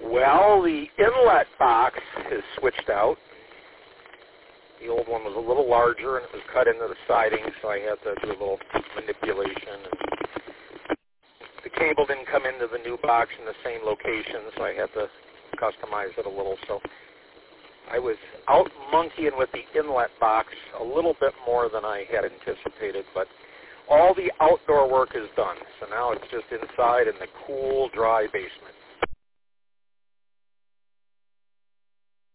Well, the inlet box is switched out. The old one was a little larger, and it was cut into the siding, so I had to do a little manipulation. And the cable didn't come into the new box in the same location, so I had to customize it a little. So I was out monkeying with the inlet box a little bit more than I had anticipated, but all the outdoor work is done. So now it's just inside in the cool, dry basement.